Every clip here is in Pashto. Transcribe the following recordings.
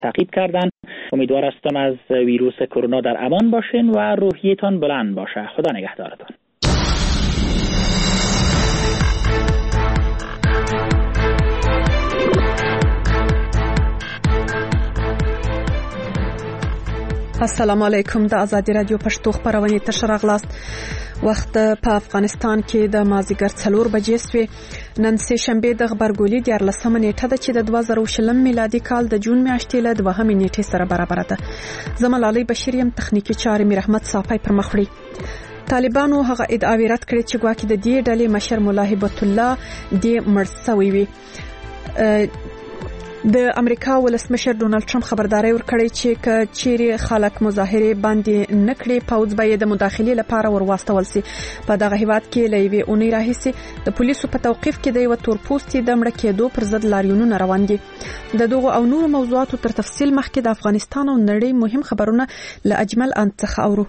تعقیب کردن. امیدوار هستم از ویروس کرونا در امان باشین و روحیتان بلند باشه. خدا نگهدارتان. السلام علیکم. د آزادی رادیو پښتو خبرونه تر راغلاست. وخت په افغانستان کې د مازیګر 4 بجې سوی. نن سه شنبه د خبرګولۍ 14 نیټه د چې د 2020 میلادي کال د جون میاشتې له 2 نیټې سره برابر ده. زمال علي بشیریم تخنیکی چارې مې رحمت صافی پر مخ وړي. طالبانو هغه ادعاوی رد کړې چې ګواکې د دې ډلې مشر مولا هیبت الله د مرسوي وي. د امریکا ولسمشر ډونالد ټرمپ خبرداري ورکړې چې چیرې خلک مظاهره باندې نکړي پوز به د مداخلې لپاره ورواستول سي. په دغه هیواد کې لوي اونۍ راهیسي د پولیسو په توقيف کې د یو تورپوستي د مړ کېدو پر ضد لاریونونه روان دي. د دغه او نور موضوعاتو تر تفصیل مخکې د افغانستان او نړۍ مهم خبرونه له اجمل انتخ اورو.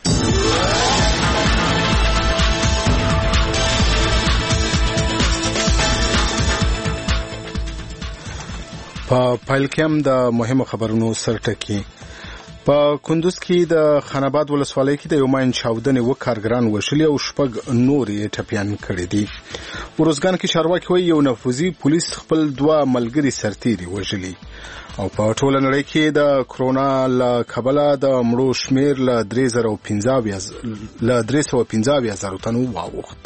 په پایل کې هم د مهمو خبرونو سرټکی. په کندوز کې د خاناباد ولسوالۍ کې د یو ماین چاودنې وکارګران وشلي او شپږ نورې ټپيان کړي دي. ورزګان کې چارواکي وایي یو نفوذي پولیس خپل 2 ملګري سرتیري وژلي. او په ټوله نړۍ کې د کرونا له کبله د مړو شمیر له 315,000 تنو واوښت.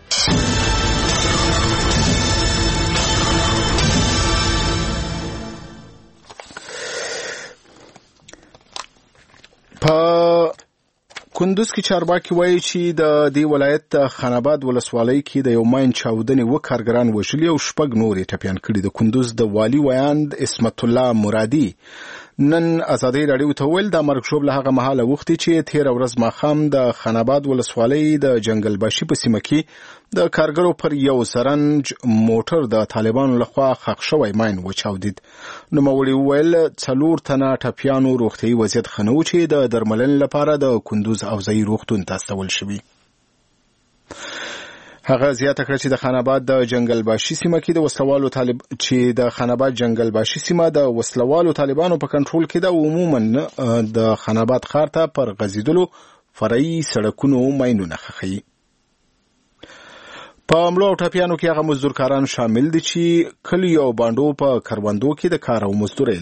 په کندوز کې چارواکي وایي چې د دې ولایت خاناباد ولسوالۍ کې د یو ماین چاودنې وکارګران وشلي او شپږ نورې ټپيان کړي. د کندوز د والي ویاند اسمت الله مرادي نن آزادی رادیو ته ویل د مرګ شوب له هغه مهاله وختي چې 13 ورځ ماخام د خاناباد ولسوالۍ د جنگل باشي په سیمه کې د کارګرو پر یو سرنج موټر د طالبانو لخوا خښ شوی ماین وچاودید. نو مولوی ویل 4 تنه ټپيانو روغتي وضعیت خنو چې د درملنې لپاره د کندوز او ځای روغتون ته استول شوی. هغه زیاته کړه چې د خاناباد د جنگل باشي سیمه کې د وسلوالو طالبانو په کنټرول کې د عموما د خاناباد ښار ته پر غزیدلو فرعي سړکونو ماینونه خخي. په مړو او ټپيانو کې هغه مزدورکاران شامل دي چې کلیو او باندو په کروندو کې د کار او مزدورۍ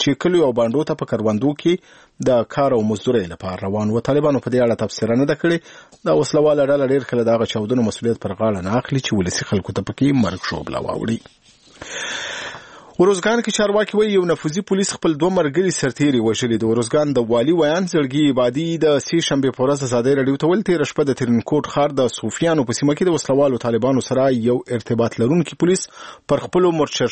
لپاره روان و. طالبانو په دې اړه تفسیر نه کړي. دا وسلواله ډله ډېر کله دغه چاودنو مسؤلیت پر غاړه نه اخلي چې ولسی خلکو ته پکې مرګ شوب لا واوړي. ورزګان کې چارواکي وایي یو نفوذي پولیس خپل 2 مرګري سرتیري وژلي. د ورزګان د والي ویان زړګي عبادي د سې شنبه په ورځ آزادۍ رادیو ته ویل تیر شپه د ترنکوټ ښار د صوفیانو په سیمه کې د وسلوالو طالبانو سره یو ارتباط لرونکي پولیس پر خپل مرچل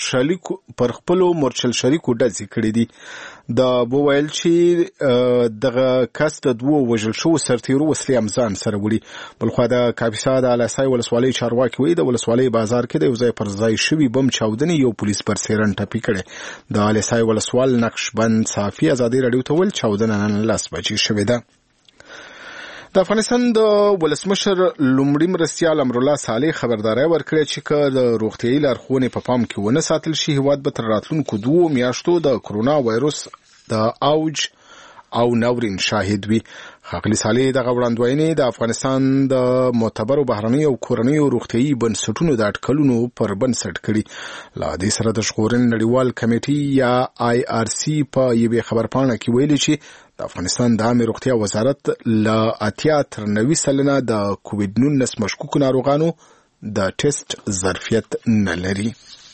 شریکو ډزې کړې دي. د بوویل چې دغه کس د 2 وژل شو سرتیرو وسلې امزان سره وړي. بلخو د کاپیسا د علاسای ولسوالۍ چارواکي وایي د ولسوالۍ بازار کې د یو ځای پر ځای شوی بم چاودنې یو پولیس پر سیرن ټپي کړي. د علاسای ولسوال نقشبند صافي آزادی رادیو ته ویل چاودنه نن 10 بجې شوې ده. د افغانستان د ولسمشر لومړي مرستیال امرالله صالح خبرداري ورکړه چې د روغتيایي لارښوونې په پام کې ونه ساتل شي هیواد به تر راتلونکو 2 میاشتو د کرونا وایروس د اوج او ناورین شاهد وي. ښاغلي صالح دغه وړاندوینې د افغانستان د معتبرو بهرنیو او کورنیو روغتيایي بنسټونو د اټکلونو پر بنسټ کړي. لا دې سره د ژغورنې نړیوال کمیټې یا IRC په یوه خبرپاڼه کې ویلي چې د افغانستان د عامه روغتیا وزارت له 80 تر 90 سلنه د کووډ 19 مشکوک ناروغانو د ټیسټ ظرفیت نه لري.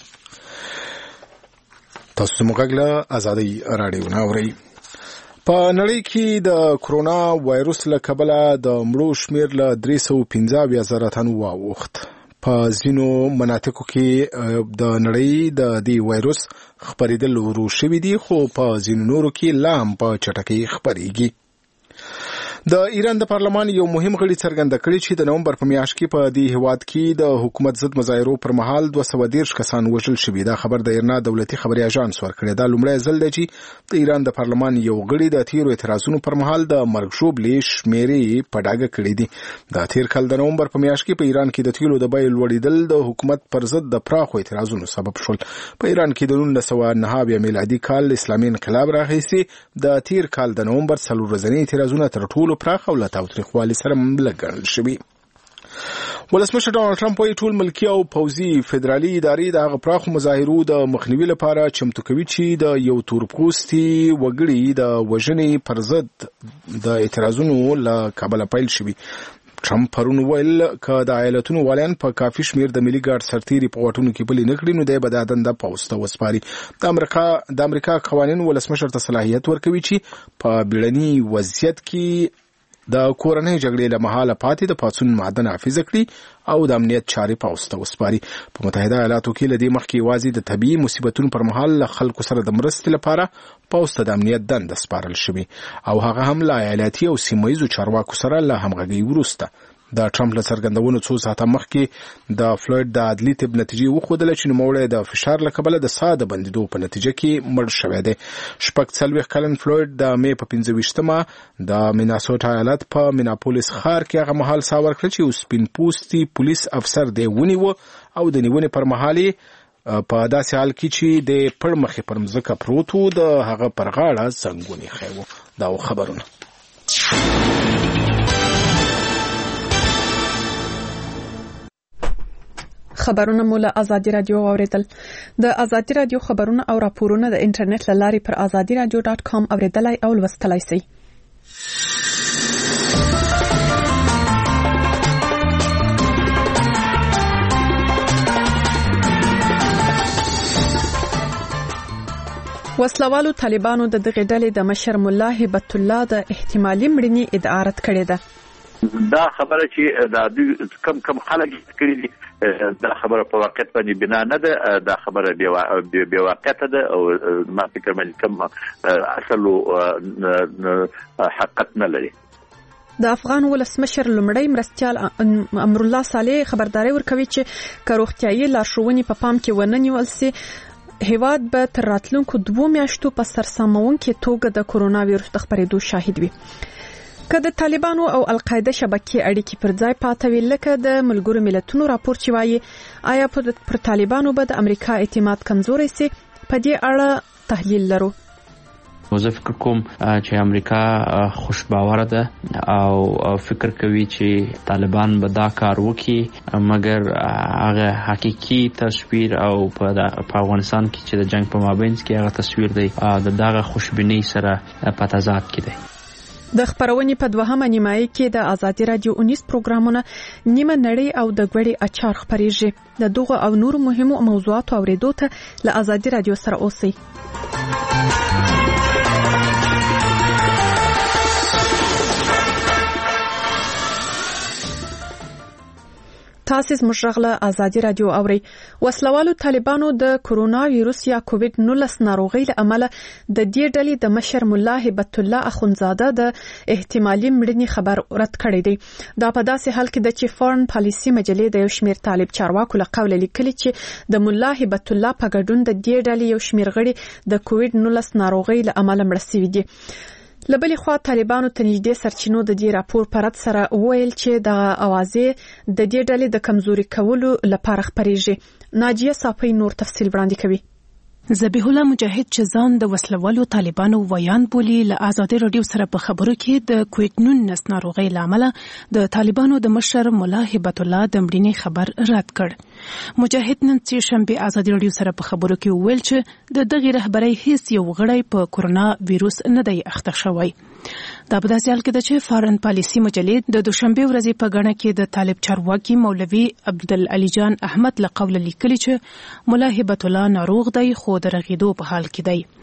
تاسو موږ له آزادۍ رادیو ناوړئ. په نړۍ کې د کرونا وایروس له کبله د مړو شمیر له 315,000 تنو واوښت. په ځینو مناطقو کې د نړۍ د دې وایروس خپرېدل ورو شوي دي خو په ځینو نورو کې لا هم په چټکۍ خپرېږي. د ایران د پارلمان یو مهم غړي څرګنده کړی چې د نومبر په میاشت کې په دې هیواد کې د حکومت ضد مظاهرو پر مهال 213 کسان وژل شوي. دا خبر د ایرنا دولتي خبري اژانس ورکړی. دا لومړی ځل دی چې د ایران د پارلمان یو غړي د تیرو اعتراضونو پر مهال د مرګ ژوبلې شمیرې په ډاګه کړې دي. د تیر کال د نومبر په میاشت کې په ایران کې د تیلو د بیې لوړېدل د حکومت پر ضد د پراخو اعتراضونو سبب شول. په ایران کې د 1909 میلادي کال اسلامي انقلاب راغیسي د تیر کال د نومبر 4 ورځنی اعتراضونه تر ټولو پراخ او له تاوتریخوالي سره لګل شوي. ولسمشر ډانلډ ټرمپ وايي ټول ملکي او پوځي فدرالي ادارې د هغه پراخو مظاهرو د مخنیوي لپاره چمتو کوي چې د یو تورپوستي وګړي د وژنې پر ضد د اعتراضونو له کابله پیل شوي. ټرمپ پرون ویل که د ایالتونو والیان په کافي شمیر د ملي ګارد سرتیري په واټونو کې پلي نه کړي نو دی به دا دنده پوځ ته وسپاري. د امریکا قوانین ولسمشر ته صلاحیت ورکوي چې په بیړني وضعیت کې د کورنۍ جګړې له مهاله پاتې د پاڅون معده نافذ کړي او د امنیت چارې پوځ ته وسپاري. په متحده ایالاتو کې له دې مخکې یوازې د طبیعي مصیبتونو پر مهال له خلکو سره د مرستې لپاره پوځ ته د امنیت دنده سپارل شوې او هغه هم له ایالتي او سیمه ییزو چارواکو سره له همغږۍ وروسته. د ټرمپ له څرګندونو څو ساعته مخکې د فلویډ د عدلي طب نتیجې وښودله چې نوموړی د فشار له کبله د ساه د بندېدو په نتیجه کې مړ شوی دی. 40 کلن فلویډ د مې په 25 د میناسوټا ایالت په میناپولیس ښار کې هغه مهال ساه ورکړه چې یو سپین پوستي پولیس افسر دی ونیوه او د نیونې پر مهال په داسې حال کې چې د پړ مخې پر مځکه پروت و د هغه پر غاړه زنګون ایښی و. دا خبرونه خبرونه مو له آزادي رادیو اوریدل. د آزادي رادیو خبرونه او راپورونه د انټرنیټ له لارې پر azadiradio.com اوریدلای او لوستلای شئ. وسلوالو طالبانو د دغه ډلې د مشر مولا هبت الله د احتمالي مړینې ادعا رد کړې ده. دا خبره چې دا کم خلک کړي دي دا خبره په واقعیت باندې بنا نه ده. دا خبره بې واقعیت ده او ما فکر باندې کم اصل حقیقت نه لري. د افغان ولسمشر لومړی مرستیال امرالله صالح خبرداري ورکوي چې کروغتیايي لارښوونې په پام کې ونه نیول سي هیواد به تر راتلونکو 2 میاشتو په سرسامونکې توګه د کرونا وایرس د خپرېدو شاهد وي. که د طالبانو او القاعده شبکې اړیکې پر ځای پاتوي لکه د ملګرو ملتونو راپور چې وایي آیا پر طالبانو به د امریکا اعتماد کمزوري سي، په دې اړه تحلیل لرو. زه فکر کوم چې امریکا خوش باور ده او فکر کوي چې طالبان به دا کار وکړي، مګر هغه حقيقي تصویر او په افغانستان کې چې د جنگ په مابينځ کې هغه تصویر دی د دغه خوشبینۍ سره په تضاد کې دی. د خبرونې په دوهمه نیمایي کې د آزادي رادیو 19 پروګرامونه نیمه نړۍ او د ګوړې اچار خبرېږي. د دغه او نور مهمو موضوعاتو اوریدو ته له آزادي رادیو سره اوسئ. تاسو زموږ غږ آزادي رادیو اوري. وسلوالو طالبانو د کرونا وایرس یا کووډ 19 ناروغي له امله د دې ډلې د مشر مولا هبت الله اخونزاده د احتمالي مړینې خبر رد کړی دی. دا په داسې حال کې د چې فورن پالیسي مجلې د یو شمېر طالب چارواکو له قوله لیکلي چې د مولا هبت الله په ګډون د دې ډلې یو شمېر غړي د کووډ 19 ناروغي له امله مړ شوي دي. لبلې خوا طالبانو ته نږدې سرچینو د دې راپور پر رد سره ویل چې د اوازې د دې ډلې د کمزوري کولو لپاره خبرېږي. ناجیه صافی نور تفصیل وړاندې کوي. ذبیح الله مجاهد چې ځان د وسلوالو طالبانو ویان بولی له آزادي رادیو سره په خبرو کې د کووډ 19 ناروغي لامل د طالبانو د مشر مولا هبت الله د مړینې خبر رد کړ. مجاهد نن چې شنبه آزادي رادیو سره په خبرو کې ویل چې د دغه رهبرۍ هیڅ یو غړی په کرونا وایرس نه دی اخته شوی. دا په داسې حال کې ده چې فارن پالیسي مجلې د دوشنبه ورځې په غاڼه کې د طالب چارواکي مولوي عبدالعلی جان احمد له قوله لیکلي چې مولا هبت الله ناروغ دی خو د رغیدو په حال کې دی.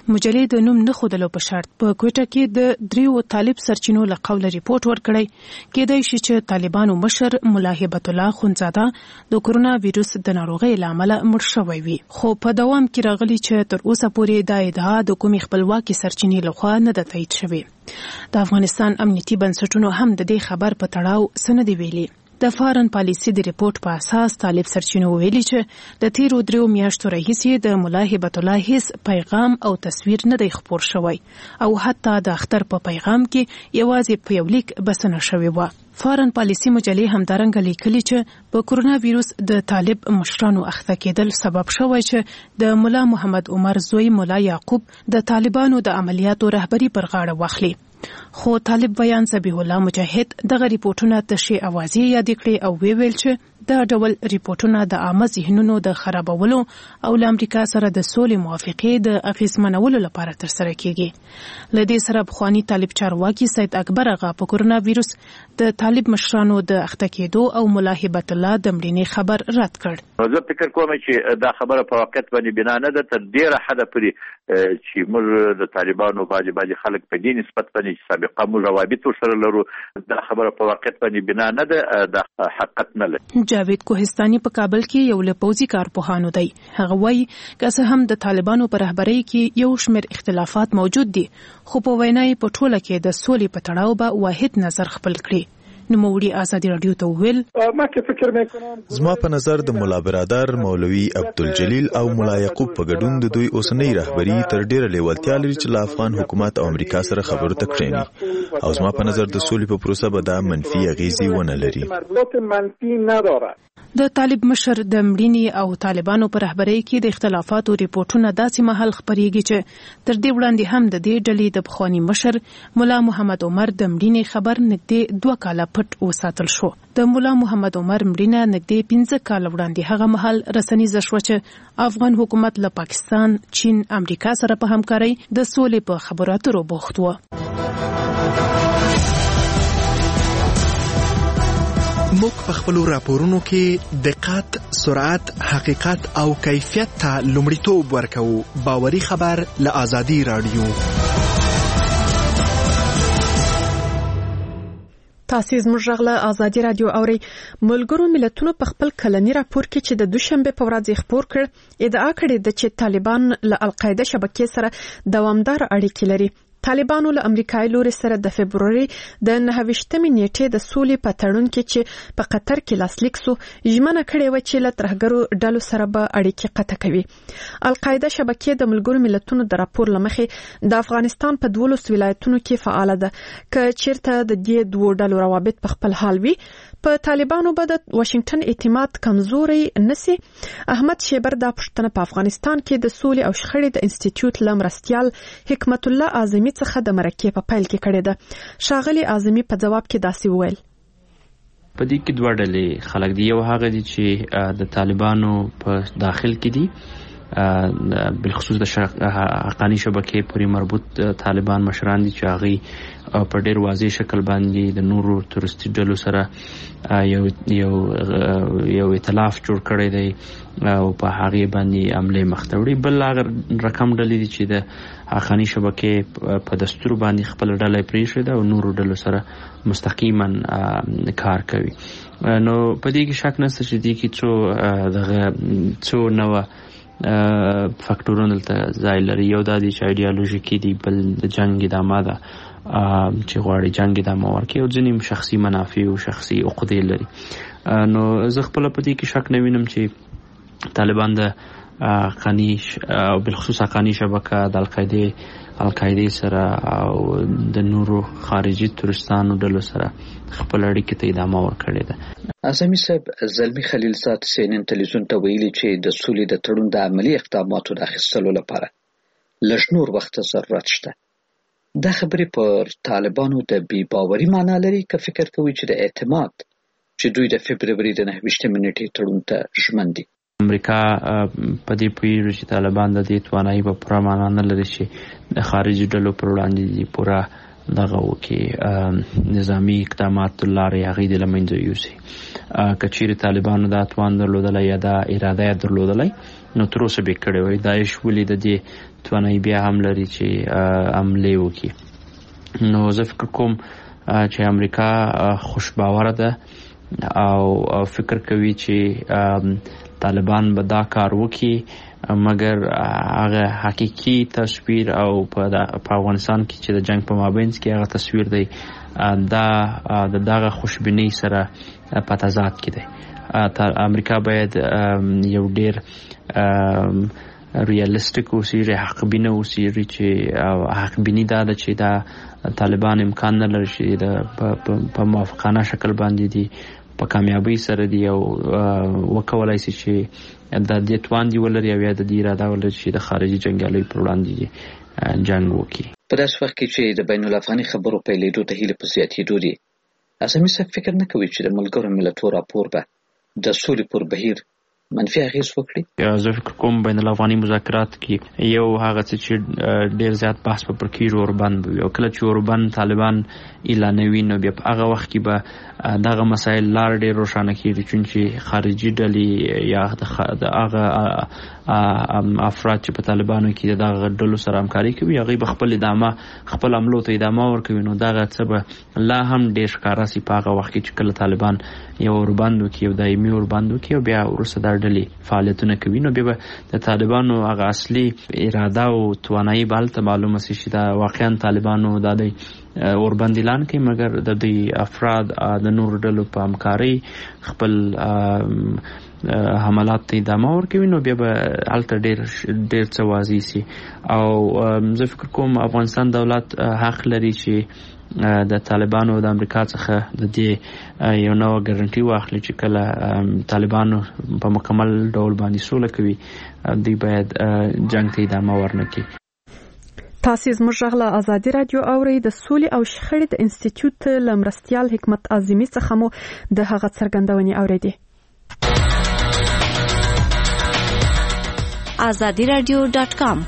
مجلې د نوم نه خودلو په شرط په کوټه کې د دریو طالب سرچینو له قوله ریپورت ورکړی کېدای شي چې طالبانو مشر ملا هبت الله خونزاده د کورونا وایروس د ناروغۍ له امله مړ شوی وي خو په دوام کې راغلي چې تر اوسه پورې دا ادعا د کومې خپلواکي سرچینې لخوا نه ده تایید شوې د افغانستان امنیتي بنسټونو هم د دې خبر په تړاو څه نه دی ویلي د فارن پالیسي د ریپورت په اساس طالب سرچینو ویلي چې د تیرو 3 میاشتو راهیسې د ملا هبت الله هیڅ پیغام او تصویر نه دی خپور شوی او حتی د اختر په پیغام کې یوازې په یو لیک بسنه شوی و فارن پالیسي مجلې همدارنګه لیکلي چې په کورونا وایروس د طالب مشرانو اخته کېدل سبب شوی چې د ملا محمد عمر زوی ملا یعقوب د طالبانو د عملیاتو رهبری پر غاړه واخلي خو طالب بیان ذبیح الله مجاهد دغه ریپورتونه تشي اوازې یاد کړې او ویل چې دا ډول ریپورتونه د عامه ذهنونو د خرابولو او له امریکا سره د سولې موافقې د اغیزمنولو لپاره ترسره کیږي لدې سره بخوانی طالب چارواکي سید اکبر اغا په کورونا وایروس د طالب مشرانو د اخته کېدو او ملا هبت الله د مړینې خبر رد کړ زه فکر کوم چې دا خبره په واقعیت باندې بنا نه ده تر ډیره حد پورې چې موږ د طالبانو باندې خلک په دې نسبت باندې سابقه موږ روابط سره لرو دا خبره په واقعیت باندې بنا نه ده د حقیقت نه لري جاوید کوهستاني په کابل کې یو لپوزي کارپوهانو دی هغه وایي که څه هم د طالبانو په رهبرۍ کې یو شمېر اختلافات موجود دي خو په وینا یې په ټوله کې د سولې په تړاو به واحد نظر خپل کړي نوموړي ازادي رادیو ته ویل زما په نظر د مولا برادر مولوي عبدالجلیل او مولا یعقوب په ګډون د دوی اوسنۍ رهبری تر ډیره لیوالتیا لري چې له افغان حکومت او امریکا سره خبرو ته کښیني او زما په نظر د سولې په پروسه به دا منفي اغیزې ونه لري د طالب مشر د مړینې او طالبانو پر رهبرۍ کې د اختلافاتو ریپورتونه داسې مهال خبرېږي چې تر دې وړاندې هم د دې ډلې د بخوانی مشر مولا محمد عمر د مړینې خبر نږدې 2 کاله پټ وساتل شو د مولا محمد عمر مړینه نږدې 15 کاله وړاندې هغه مهال رسنیزه شو چې افغان حکومت له پاکستان چین امریکا سره په همکارۍ د سولې په خبرو اترو بوخت و موږ په خپل راپورونو کې دقت، سرعت، حقیقت او کیفیت ته لومړیتوب ورکوو. باوري خبر له آزادي رادیو. تاسو زموږ غږ له آزادي رادیو اوري. ملګرو ملتونو په خپل کلنی راپور کې چې د دوشنبه په ورځ خبر کړ ادعا کړې ده چې طالبان له القاعده شبکې سره دوامدار اړیکې لري. طالبانو له امریکای لوري سره د فبروري د 29مې نیټې د سولې په تړون کې چې په قطر کې لاسلیک سو ژمنه کړې و چې له ترهګرو ډلو سره به اړیکې قطع کوي. القاعده شبکې د ملګرو ملتونو د راپور لمخې د افغانستان په 12 ولایتونو کې فعال ده. که چیرته د دې دوه ډلو روابط په خپل حال وي په طالبانو به د واشنگټن اعتماد کمزوري نسی. احمد شیبر د پښتنه په افغانستان کې د سولې او شخړې د انسټیټیوټ لمرستيال حکمت الله اعظمي څخه د مرکې په پیل کې کړې ده. شاغلي اعظمي په جواب کې داسې وویل په دې کې دوه ډلې خلک دي. یو هغه دي چې د طالبانو په داخل کې دي بالخصوص د حقانی شبکې پورې مربوط طالبان مشران دي چې هغه په ډېر واضح شکل باندې د نورو تورستي ډلو سره یو ائتلاف جوړ کړی دی او په هغه باندې عمله مختوړي. بل هغه رقم ډلې دي چې د حقانی شبکې په دستور باندې خپل ډله پریښي ده او نورو ډلو سره مستقیما کار کوي. نو په دې کې شک نشته چې دې کې څو نوه فاکټورونه ته ځای لري. یو دا دي چې ایډیالوژیکي دي، بل د جنگ ادامه ده چې غواړي جنگ ادامه ورکړي او ځینې شخصي منافع او شخصي عقدې لري. نو زه خپل په دې کې شک نه وینم چې طالبان د حقانی او بالخصوص حقانی شبکه د القاعده سره او د نورو خارجي تورستانو ډلو سره خپل اړیکې ته ادامه ورکړې ده. اعظمي صاحب زلمی خلیل زاد CNN تلویزیون ته ویلي چې د سولې د تړون د عملی اقداماتو د اخیستلو لپاره لږ نور وخت ضرورت شته. دا خبرې پر طالبانو د بې باوري معنا لري که فکر کوي چې د اعتماد چې دوی د فبروري د 29مې نیټې تړون ته ژمن دي؟ امریکا په دې پوهیږي چې طالبان د دې توانایي په پوره معنا نه لري چې د خارجي ډلو پر وړاندې پوره دغه وکړي نظامی اقدامات لارې هغې د له منځه یوسي. که چیرې طالبانو دا توان درلودلی یا دا اراده یې درلودلی نو تر اوسه به یې کړې وای. داعش ولې د دې توانایي بیا هم لري چې حملې وکړي. نو زه فکر کوم چې امریکا خوشباوره ده او فکر کوي چې طالبان به دا کار وکړي، مګر هغه حقیقي تصویر او په افغانستان کې چې د جنگ په مابینځ کې هغه تصویر دی دا د دغه خوشبینۍ سره په تضاد کې دی. امریکا باید یو ډیر ریالستیک اوسېږي، حقبینه اوسېږي چې حقبینی دا ده چې دا طالبان امکان نه لري چې په موافقانه شکل باندې دي په کامیابی سره دی او وکولای شي چې د دې توان دی ولري او یا د دې اراده ولري چې د خارجي جنگیالیو پر وړاندې جنگ وکړي. په داسې وخت کې چې د بین الافغاني خبرو پیلېدو ته هیله په زیاتېدو دي، اعظمي صاحب فکر نه کوي چې د ملګرو ملتونو راپور به د سولې پر بهیر منفي اغېز وکړي؟ زه فکر کوم بین الافغاني مذاکرات کې یو هغه څه چې ډیر زیات بحث په کېږي اوربند وي او کله چې اوربند طالبان اعلانوي نو بیا په هغه وخت کې به دغه مسایل لار ډیر روښانه کېږي، چې خارجي ډلې یا د هغه افراد چې په طالبانو کې دغه ډلو سره همکاري کوي هغوی به خپل عملو ته ادامه ورکوي. نو دغه څه به لا هم ډیر ښکاره سي په هغه وخت کې چې کله طالبان یو اوربند وکړي، یو دایمي اوربند وکړي او بیا وروسته دا ډلې فعالیتونه کوي. نو بیا به د طالبانو هغه اصلي اراده او توانایي به هلته معلومه سي چې دا واقعا طالبانو دا دی اوربند اعلان کوي، مګر د دوی افراد د نورو ډلو په همکارۍ خپل حملات ته ادامه ورکوي. نو بیا به هلته ډیر څه واضح سي او زه فکر کوم افغانستان دولت حق لري چې د طالبانو د امریکا څخه د دې یو نوع ګارنټي واخلي چې کله طالبانو په مکمل ډول باندې سوله کوي دوی باید جنگ ته ادامه ورنکړي. تاسو زموږ غږ له ازادي رادیو اورئ. د سولې او شخړې د انسټیټیوټ له مرستیال حکمت اعظمي څخه مو د هغه څرګندونې اوریدې. azadiradio.com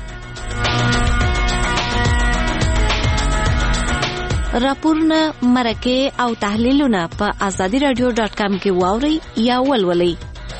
راپورونه، مرکې او تحلیلونه په azadiradio.com کې واورئ یا ولولئ.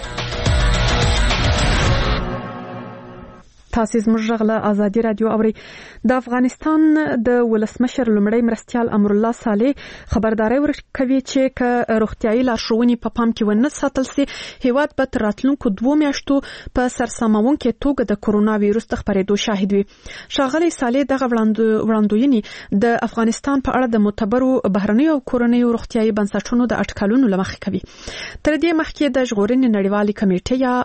تاسو زموږ غږ له ازادي رادیو اورئ. د افغانستان د ولسمشر لومړی مرستیال امرالله صالح خبرداري ورکوي چې که روغتیايي لارښوونې په پام کې ونه ساتل شي، هیواد به تر راتلونکو 2 میاشتو په سرسامونکې توګه د کرونا وایروس د خپرېدو شاهد وي. ښاغلی صالح دغه وړاندوینې د افغانستان په اړه د معتبرو بهرنیو او کورنیو روغتیايي بنسټونو د اټکلونو له مخې کوي. تر دې مخکې د ژغورنې نړیوالې کمیټې یا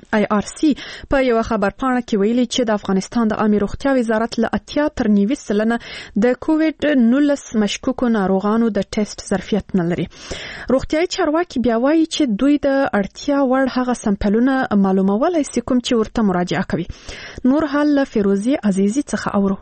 IRC په یو خبرپاڼه کې ویلي چې د افغانستان د عامه روغتیا وزارت له 80 تر 90% د کووډ-19 مشکوکو ناروغانو د ټیسټ ظرفیت نه لري. روغتیايي چارواکي بیا وایي چې دوی د اړتیا وړ هغه سمپلونه معلومولای شي کوم چې ورته مراجعه کوي. نور حال له فیروزي عزیزی څخه اورو.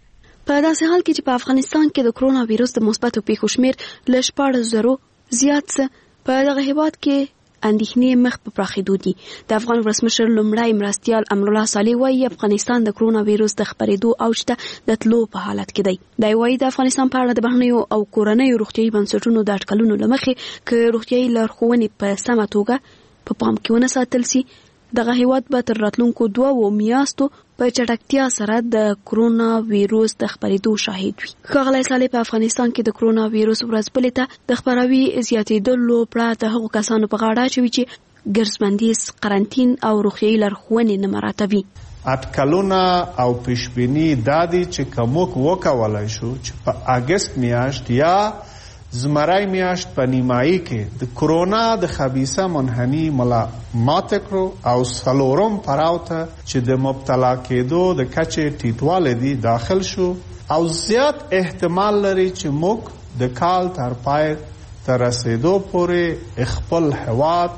په داسې حال کې چې په افغانستان کې د کرونا وایروس د مثبتو پیښو شمیر له 14,000 زیات څه په دغه هیواد کې اندېښنې مخ په پراخېدو دي. د افغان ولسمشر لومړی مرستیال امرالله صالح وایي افغانستان د کرونا وایروس د خپرېدو اوج ته د تلو په حالت کې دی. دا وایي د افغانستان په اړه د بهرنیو او کورنیو روغتیايي بنسټونو د اټکلونو له مخې که روغتیايي لارښوونې په سمه توګه په پام کې ونه ساتل شي، دغه هیواد به تر راتلونکو 2 میاشتو په چټکتیا سره د کرونا وایروس د خپرېدو شاهد وي. ښاغلی صالح په افغانستان کې د کرونا وایروس ورځپلې ته د خپراوي زیاتېدلو پرته هغو کسانو په غاړه اچوي چې ګرځبندیز، قرنطین او روغتیايي لارښوونې نه مراعاتوي. اټکلونه او پیشبیني دا دي چې که موږ وکولای شو چې په اګست میاشت یا زمرای میاشت په نیمایي کې د کرونا د خبیثه منحني مات کړو او څلورم پړاو ته چې د مبتلا کېدو د کچې ټیټوالی دی داخل شو او زیات احتمال لري چې موږ د کال تر پای ته رسېدو پورې خپل هیواد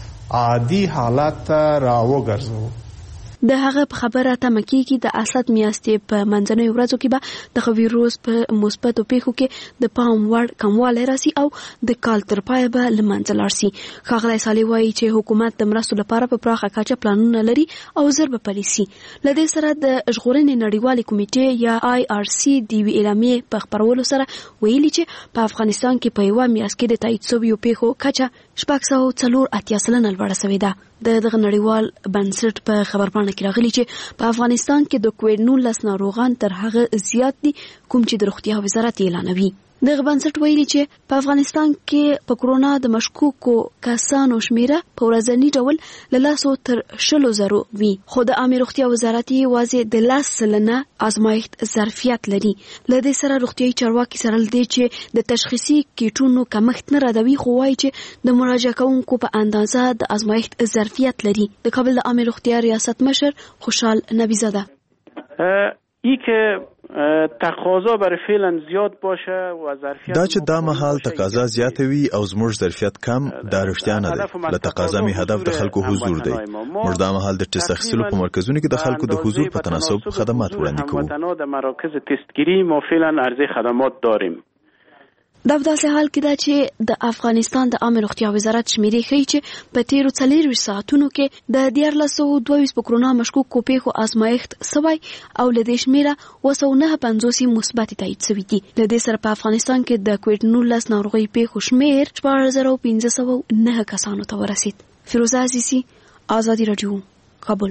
عادي حالت ته راوګرځو. د هغه په خبره تمه کېږي د اسد میاشتې په منځنیو ورځو کې به د ویروس په مثبتو پیښو کې د پام وړ کموالی راسي او د کال تر پایه به له منځه لاړ شي. ښاغلی صالح وایي چې حکومت د مرستو لپاره په پراخه کچه پلانونه لري او ژر به پلي شي. له دې سره د ژغورنې نړیوالې کمیټې یا IRC د یوې اعلامیې په خپرولو سره ویلي چې په افغانستان کې په یوه میاشت کې د تایید شویو پیښو کچه 480 سلنه لوړه شوې ده. دغه نړیوال بنسټ په خبرپاڼه کې راغلي چې په افغانستان کې د کووډ-19 ناروغان تر هغه زیات دي کوم چې د روغتیا وزارت اعلانوي. دغه بنسټ ویلي چې په افغانستان کې په کرونا د مشکوکو کسانو شمیره په ورځنی ډول له 100 تر 100,000 وي، خو د عامه روغتیا وزارت یې واځي د 10 سلنه آزمایښت ظرفیت لري. له دې سره روغتیايي چارواکي سره لدې چې د تشخیصي کیټونو کمښت نه راځي، خو وايي چې د مراجعه کوونکو په اندازه د آزمایښت ظرفیت لري. د کابل د عامه روغتیا ریاست مشر خوشحال نبیزاده ای که تقاضا برای فعلا زیاد باشه و ظرفیت دا چې دا مهال تقاضا زیاته وي او زموږ ظرفیت کم دا رښتیا نه دی. له تقاضا می هدف د خلکو حضور دی. موږ دا مهال د ټیسټ اخیستلو په مرکزونو کې د خلکو د حضور په تناسب خدمات وړاندې کوو. د مراکز تستگیری ما فعلا عرضه خدمات داریم. دا په داسې حال کې ده چې د افغانستان د عامه روغتیا وزارت شمیرې ښیي چې په تیرو 24 ساعتونو کې د 1422 په کرونا مشکوکو پیښو آزمایښت سوی او له دې شمیره 259 مثبت تایید شوي دي. له دې سره په افغانستان کې د کووډ-19 ناروغۍ پیښو شمیر 4509 کسانو ته ورسید. فیروزه عزیزی، آزادی رادیو، کابل.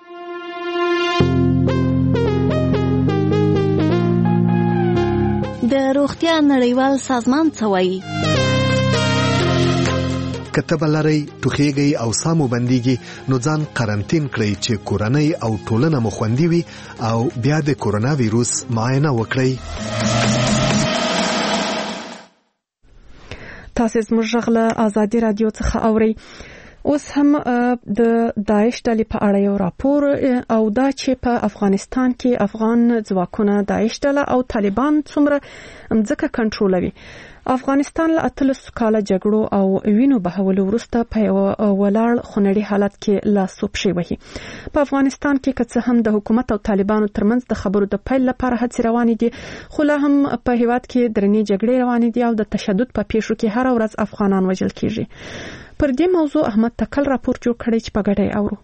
د روغتیا نړیوال سازمان څه وایي؟ کتب لري ټوخیږي او سامو بنديږي نو ځان قرنټین کړئ چې کورنۍ او ټولنه مو خوندي وي او بیا د کورونا وایروس معاینه وکړئ. تاسو زموږ غږ آزادي رادیو څخه اورئ. اوس هم د داعش ډلې په اړه یو راپور او دا چې په افغانستان کې افغان ځواکونه داعش ډله او طالبان څومره ځکه کنټرولوي. افغانستان له 13 کاله جګړو او وینو بهولو وروسته په یو ولاړ خونړي حالت کې لاس وپښې وهي. په افغانستان کې که څه هم د حکومت او طالبانو ترمنځ د خبرو د پیل لپاره هڅې روانې دي، خو لا هم په هیواد کې درنې جګړې روانې دي او د تشدد په پیښو کې هر ورځ افغانان وژل کیږي. پر دې موضوع احمد تکل راپور جوړ کړی چې په ګډه یې اورو.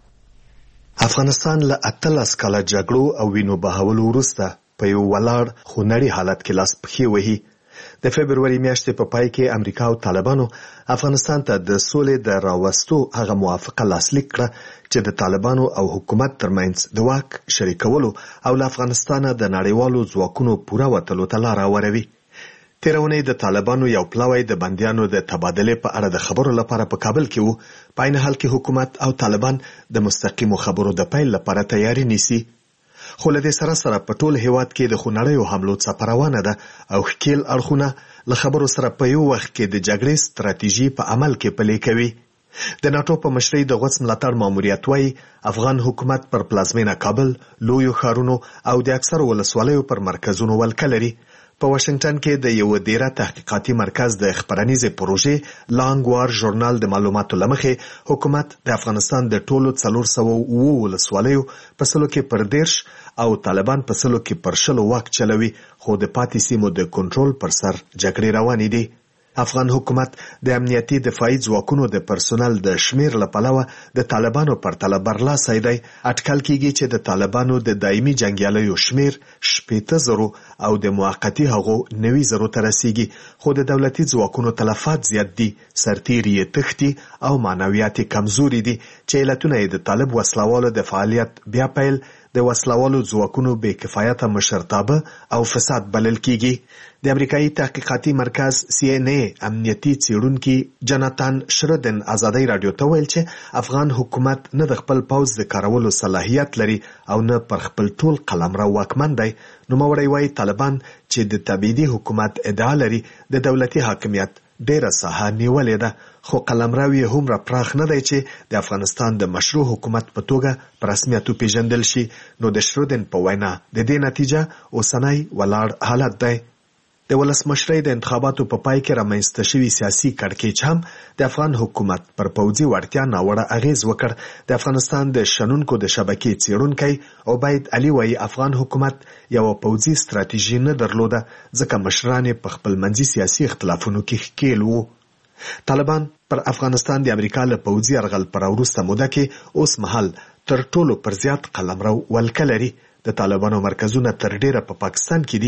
افغانستان له 13 کاله جګړو او وینو بهولو وروسته په یو ولاړ خونړي حالت کې لاس پښې وهي. د فبروري میاشتې په پای کې امریکا او طالبانو افغانستان ته د سولې د راوستو هغه موافقه لاسلیک کړه چې د طالبانو او حکومت ترمنځ د واک شریکولو او له افغانستانه د نړیوالو ځواکونو پوره وتلو ته لار هواروي. تیرونی د طالبانو یو پلاوی د بندیانو د تبادله په اړه د خبرو لپاره په کابل کې وو. په عین حال کې حکومت او طالبان د مستقیمو خبرو د پیل لپاره تیاری نیسي. خو له دې سره په ټول هیواد کې د خونړیو حملو څخه روانه ده او ښکیل اړخونه له خبرو سره په یو وخت کې د جګړې ستراتیژي په عمل کې پلي کوي. د ناتو په مشرۍ د غوڅ ملاتړ ماموریت وايي افغان حکومت پر پلازمینه کابل، لویو ښارونو او د اکثرو ولسوالیو پر مرکزونو ولکه لري. په واشنگټن کې د یو ډیره تحقیقاتي مرکز د خبرنیزې پروژې لانګ وار ژورنال د معلوماتو لمخې حکومت د افغانستان د ټولو 409 ولسوالیو په سلو کې پر 10 او طالبان په سلو کې پر 10 واک چلوي، خو د پاتې سیمو د کنټرول پر سر جګړې روانې دي. افغان حکومت د امنیتي دفاعي ځواکونو د پرسونل د شمیر لپاره د طالبانو پرتله برلاسي دی. اټکل کیږي چې د طالبانو د دایمي جنگیالیو شمیر 80,000 او د موقتی هغو 90,000 ته رسیږي، خو د دولتي ځواکونو تلفات زیات دي، سرتیري تختی او معنویات کمزوري دي چې علتونه د طالب وسلوالو د فعالیت بیا پیل د وسلوالو ځواکونو بې کفایته مشرتابه او فساد بلل کیږي. د امریکایي تحقیقاتي مرکز CNA امنیتي څېړونکي جناتان شردن آزادۍ رادیو ته ویل چې افغان حکومت نه د خپل پوځ د کارولو صلاحیت لري او نه پر خپل ټول قلمرو واکمن دی. نوموړی وايي طالبان چې د تبعیدي حکومت ادعا لري د دولتي حاکمیت ډیره ساحه نیولې ده، خو قلمرو یې هومره پراخ نه دی چې د افغانستان د مشروع حکومت په توګه په رسمیت وپېژندل شي. نو د شرودن په وینا د دې نتیجه اوسنی ولاړ حالت دی. د ولسمشرۍ د انتخاباتو په پای کې رامنځته شوي سیاسي کړکېچ هم د افغان حکومت پر پوځي وړتیا ناوړه اغیز وکړ. د افغانستان د شنونکو د شبکې څېړونکی عبید علي وایي افغان حکومت یو پوځي ستراتیژي نه درلوده، ځکه مشران په خپل منځي سیاسي اختلافونو کې ښکیل وو. طالبان پر افغانستان د امریکا له پوځي یرغل پر وروسته موده کې اوس مهال تر ټولو پر زیات قلمرو ولکه لري. د طالبانو مرکزونه تر ډیره په پاکستان کې دي.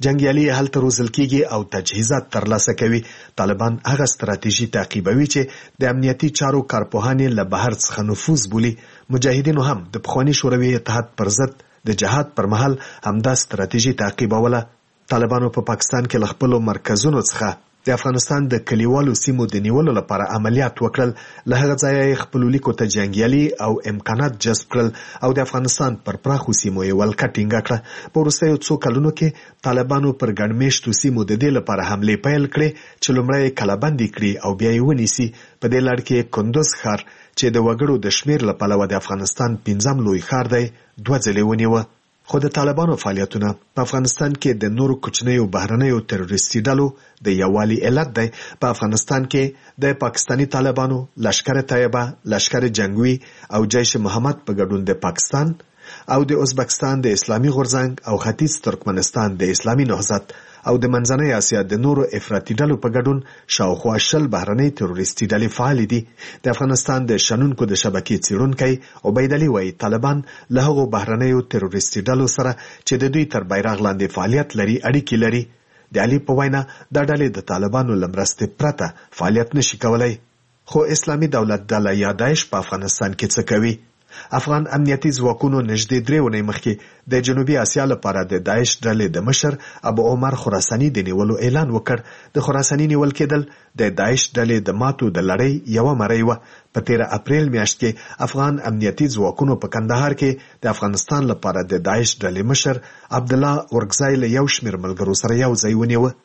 جنگیالي هلته روزل کیږي او تجهیزات ترلاسه کوي. طالبان هغه ستراتیژي تعقیبوي چې د امنیتي چارو کارپوهانې له بهر څخه نفوذ بولي. مجاهدینو هم د پخواني شوروي اتحاد پر ضد د جهاد پر مهال همدا ستراتیژي تعقیبوله. طالبانو په پاکستان کې له خپلو مرکزونو څخه د افغانستان د کلیوالو سیمو د نیولو لپاره عملیات وکړل. له هغه ځایه یې خپلو لیکو ته جنګیالي او امکانات جذب کړل او د افغانستان پر پراخو سیمو یې ولکه ټینګه کړه. په وروستیو څو کلونو کې طالبانو پر ګڼ میشتو سیمو د دې لپاره حملې پیل کړې چې لومړی یې کلابندي کړي او بیا یې ونیسي. په دې لړ کې کندوز ښار چې د وګړو د شمېر له پلوه د افغانستان 5م لوی ښار دی 2 ځلې ونیوه. خو د طالبانو فعالیتونه په افغانستان کې د نورو کوچنیو بهرنیو تروریستي ډلو د یووالي علت دی. په افغانستان کې د پاکستانی طالبانو، لشکر طیبه، لشکر جنگوي او جیش محمد په ګډون د پاکستان او د ازبکستان د اسلامي غورځنګ او ختیځ ترکمنستان د اسلامي نهضت او د منځنۍ اسیا د نورو افراطي ډلو په ګډون شاوخوا 20 بهرنۍ تروریستي ډلې فعال دي. د افغانستان د شنونکو د شبکې څیړونکی عبید علي وایي طالبان له هغو بهرنیو تروریستي ډلو سره چې د دوی تر بیرغ لاندې فعالیت لري اړیکې لري. د علي په وینا دا ډلې د طالبانو له مرستې پرته فعالیت نشي کولای. خو اسلامي دولت ډله یا داعش په افغانستان کې څه کوي؟ افغان امنیتي ځواکونو نږدې 3 ونې مخکې د جنوبي اسیا لپاره د داعش ډلې د مشر ابو عمر خراساني د نیولو اعلان وکړ. د خراساني نیول کېدل د داعش ډلې د ماتو د لړۍ یوه مرۍ وه. په 13 اپریل میاشت کې افغان امنیتي ځواکونو په کندهار کې د افغانستان لپاره د داعش ډلې مشر عبدالله اورګزای له یو شمېر ملګرو سره یو ځای ونیوه.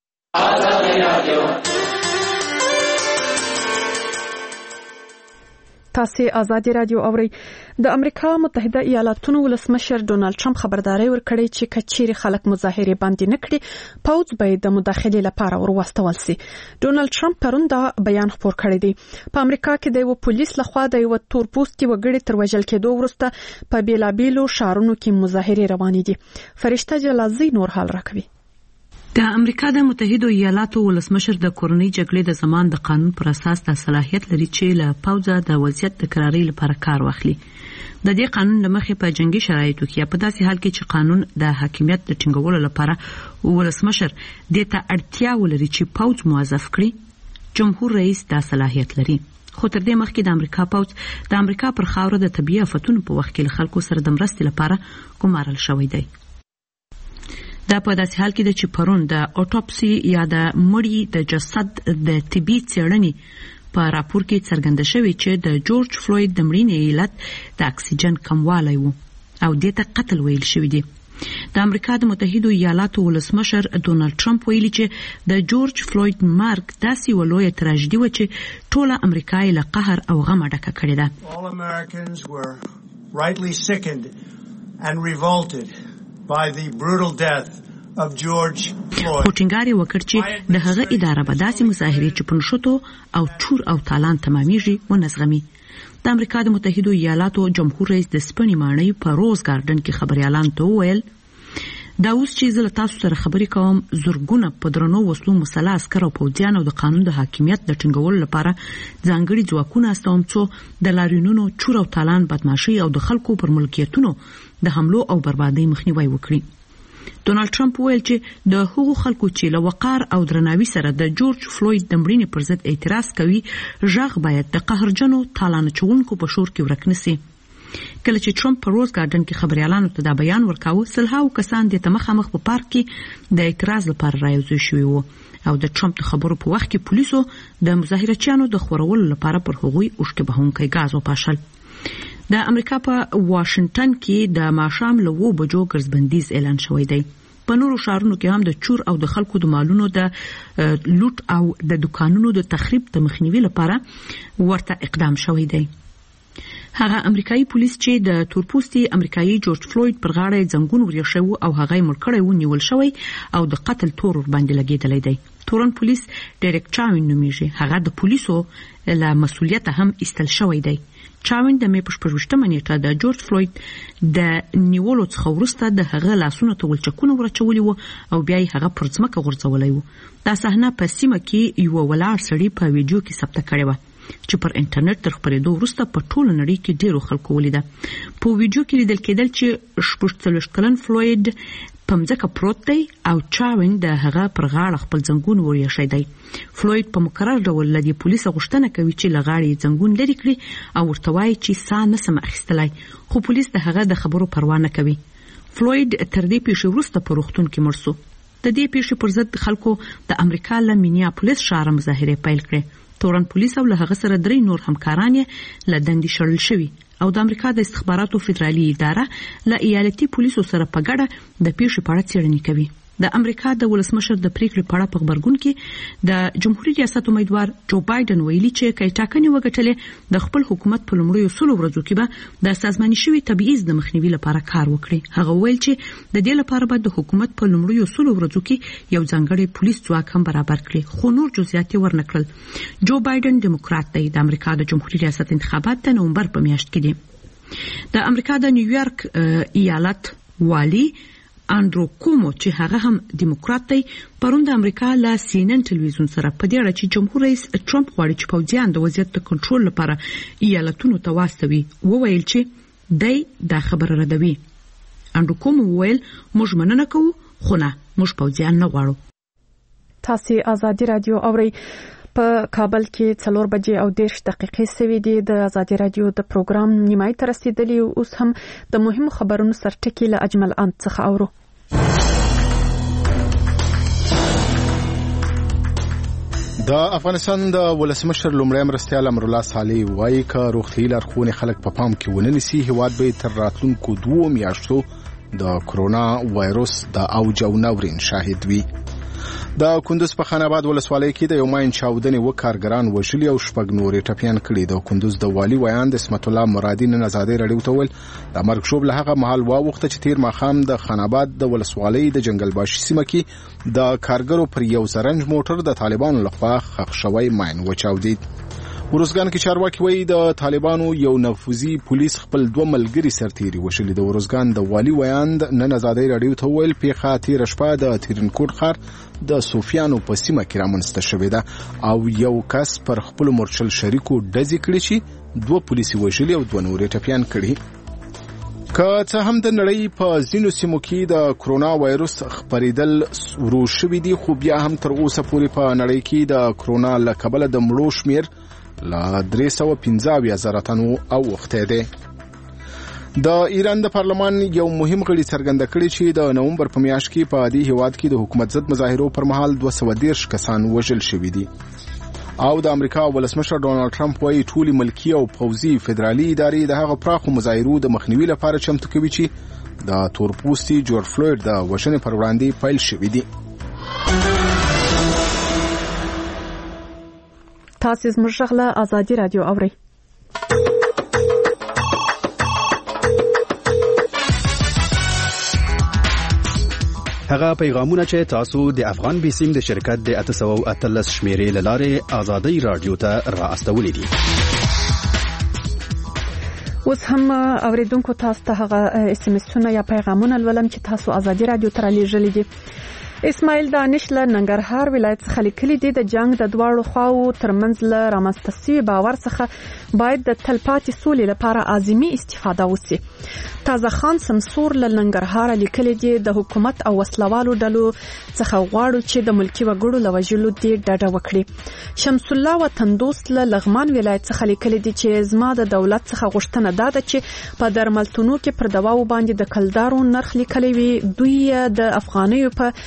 تاسو آزادي رادیو اورئ. د امریکا متحده ایالاتونو ولسمشر ډونالد ټرمپ خبرداري ورکړې چې کچېري خلک مظاهره باندې نکړي پوځ به د مداخلې لپاره ورواستول شي. ډونالد ټرمپ پرون دا بیان خپور کړی دی. په امریکا کې د یو پولیس لخوا د یو تور پوستي وګړي تر وژل کېدو وروسته په بیلابیلو شهرونو کې مظاهره روانې دي. فرشته جلازي نور حال راکوي. د امریکا د متحده ایالاتو ولسمشر د کورنۍ جګړې د زمان د قانون پر اساس د صلاحیت لري چې له پوځه د وضعیت د قراري لپاره کار واخلي. د دې قانون لمخې په جنگي شرایطو کې په داسې حال کې چې قانون د حاکمیت د ټینګولو لپاره ولسمشر د ته اړتیا ولري چې پوځ موظف کړي، جمهور رئیس دا صلاحیت لري. خو تر دې مخکې د امریکا پوځ د امریکا پر خاوره د طبيعي آفتونو په وخت کې خلکو سره د مرستې لپاره ګمارل شوی دی. دا په داسې حال کې چې پرون د اوټوپسي یا د مړي د جسد د طبي څېړنې په راپور کې څرګنده شوی چې د جورج فلوید د مړینې علت د اکسیجن کموالی و او دې ته قتل ویل شوی دی. د امریکا د متحده ایالاتو ولسمشر ډونالد ټرمپ ویلي چې د جورج فلوید مرګ داسې یوه لویه تراژیدي وه چې ټوله امریکا یې له قهر او غمه ډکه کړې ده. All Americans were rightly sickened and revolted by the brutal death of George Floyd. پوټینګاري وکړ چې د هغه اداره به داسې مظاهرې چې په نښتو او چور او تالان تمامیږي ونزغمي. د امریکا د متحده ایالاتو جمهور رئیس د سپنې ماڼۍ په روز ګارډن کې خبريالانو ته وویل دا اوس چې زه له تاسو سره خبرې کوم زرګونه په درنو وسلو مسلح عسکر او پوځیان او د قانون د حاکمیت د ټینګولو لپاره ځانګړي ځواکونه استوم څو د لاریونونو چور او تالان بدمعشي او د خلکو پر ملکیتونو د حملو او بربادۍ مخنیوي وکړي. ډونالد ټرمپ ویل چې د هغو خلکو چې له وقار او درناوي سره د جورج فلوید د مړینې پر ضد اعتراض کوي ژغ باید د قهرجنو تالان چونکو په شور کې ورک نشي. کله چې ټرمپ په روز ګارډن کې خبريالانو ته دا بیان ورکاوه سلهاو کسان د مخامخ په پارک کې د اعتراض لپاره راوځي شوی وو او د ټرمپ د خبرو په وخت کې پولیسو د مظاهرچیانو د خورولو لپاره پر هغوی اوښکه بهونکي غاز وپاشل. د امریکا په واشنگټن کې د ماښام له 2 بجو ګرځبندیز اعلان شوی دی. په نورو شهرونو کې هم د چور او د خلکو د مالونو د لوټ او د دکانونو د تخریب د مخنیوي لپاره ورته اقدام شوی دی. هغه امریکایي پولیس چې د تورپوستي امریکایي جورج فلوید پر غاړه زنګون ورېښو او هغه یې مړ کړی و نیول شوی او د قتل تور باندې لګېدلی دی. تورن پولیس ډایرکټ چاوین نومیږي. هغه د پولیسو له مسؤلیت هم ایستل شوی دی. چاوین د مې په 28 نیټه د جورج فلوید د نیولو څخه وروسته د هغه لاسونو ته ولچکونه ورچولي وو او بیا یې هغه پر ځمکه غورځولی وو. دا صحنه په سیمه کې یو ولاړ سړی په ویډیو کې ثبت کړې وه چې پر انټرنیټ تر خپرېدو وروسته په ټوله نړۍ کې ډیرو خلکو ولیده. په ویډیو کې لیدل کېدل چې 46 کلن فلوید پمځکه پروت دی او چاوین د هغه پر غاړه خپل زنګون ورېښی دی. فلوید په مکرر ډول لدی پولیس غوښتنه کوي چې لغاړي زنګون لري کړي او ورته وایي چې ساه نسم اخیستلای، خو پولیس د هغه د خبرو پروا نه کوي. فلوید تر دې پیښې وروسته په روغتون کې مړ شو. د دې پیښې پر ضد خلکو د امریکا له مینیاپولیس ښار مظاهره پیل کړې. تورن پولیس او له هغه سره 3 نور همکاران یې له دندې شړل شوي او د امریکا د استخباراتو فدرالي اداره له ایالتي پولیسو سره په ګډه د پیښې په اړه څېړنې کوي. د امریکا د ولسمشر د پریکړې په اړه په خبرګون کې د جمهوریت ریاست امیدوار جو بایدن ویلي چې کای ټاکنې وګټلې د خپل حکومت په لومړیو 100 ورځو کې به د سازماني شوی تبعیض د مخنیوي لپاره کار وکړي. هغه ویل چې د دې لپاره به د حکومت په لومړیو 100 ورځو کې یو ځانګړی پولیس ځواک هم برابر کړي، خو نور جزئیات ورنکړل. جو بایدن دیموکرات دی. د امریکا د جمهوریت ریاست انتخابات د نومبر په میاشت کې دي. د امریکا د نیویارک ایالت والی اندرو کومو چې هغه هم دیموکرات دی پرون د امریکا له CNN ټلویزیون سره په دې اړه چې جمهور رئیس ټرمپ غواړي چې پوځیان د وضعیت د کنټرول لپاره ایالتونو ته واستوي وویل چې دی دا خبره ردوي. اندرو کومو ویل موږ مننه کوو خو نه موږ پوځیان نه غواړو. تاسو آزادي رادیو اورئ. په کابل کې 4 بجې او 10 دقیقې سوي دي. د آزادي رادیو د پروګرام نیمای ته رسیدلی او اوس هم د مهمو خبرونو سرټکی له اجمل انت څخه اورو. د افغانستان د ولسمشر لومړی مرستیال امر الله صالح وایي که روغتیايي لارښوونې خلک په پام کې ونه نیسي هیواد به تر راتلونکو 2 میاشتو د کرونا وایروس د اوج او ناورین شاهد وي. د کندوز په خان آباد ولسوالۍ کې د یو ماین چاودنې کارګران وژلي او 6 نورې ټپیان کړي. د کندوز د والی ویاند اسمت الله مرادي نن آزادۍ رادیو ته ویل د مرګ شوب له هغه مهال واوخته چې تیر ماښام د خان آباد د ولسوالۍ د جنگلباشي سیمه کې د کارګرو پر یو زرنج موټر د طالبانو لخوا ښخ شوی ماین وچاودید. وروزګان کې چارواکي وایي د طالبانو یو نفوذي پولیس خپل 2 ملګري سرتیري وشلي. د وروزګان د والی ویاند نن آزادۍ رادیو ته ویل پیښه تیر شپه د تیرنکوټ ښار د صوفیانو په سیمه کې رامنځته شوې ده او یو کس پر خپل مرچل شریکو ډزې کړې چې 2 پولیسي وژلي او 2 نورې ټپیان کړي. که څه هم د نړۍ په ځینو سیمو کې د کرونا وایروس خپریدل ورو شوي دي خو بیا هم تر اوسه پورې په نړۍ کې د کرونا له کبله د مړو شمیر لا 315,000 تنو او وخته ده. د ایران د پارلمان یو مهم غړي څرګنده کړی چې د نومبر په میاشت کې په دې هیواد کې د حکومت ضد مظاهرو پر مهال 213 کسان وژل شوي دي. او د امریکا ولسمشر ډونالد ټرمپ وايي ټول ملکی او پوځي فدرالي ادارې د هغه پراخو مظاهرو د مخنیوي لپاره چمتو کوي چې د تورپوستي جورج فلوید د وژنې پر وړاندې پیل شوي دي. تاسو زموږ غږ آزادي رادیو اورئ. هغه پیغامونه چې تاسو د افغان بیسیم د شرکت د 813 شمیرې لاره آزادي رادیو ته را استولې دي. اوس هم اوریدونکو تاسو ته هغه اس ام اسونه یا پیغامونه ولوم چې تاسو آزادي رادیو ته لېږلي دي. اسماعیل دانش له ننګرهار ولایت څخه لیکلي دي د جنگ د دواړو خواو ترمنځ له رامنځته شوي باور څخه باید د تلپاتې سولې لپاره عازمي استفاده وشي. تازه خان سمسور له ننګرهار لیکلي دي د حکومت او وسلوالو ډلو څخه غواړو چې د ملکی وګړو له وژلو دې ډډه وکړي. شمس الله وطندوست له لغمان ولایت څخه لیکلي دي چې زما د دولت څخه غوښتنه ده چې په درملتونو کې پر دواو باندې د کلدارو نرخ لیکلي وي دوی د افغانیو په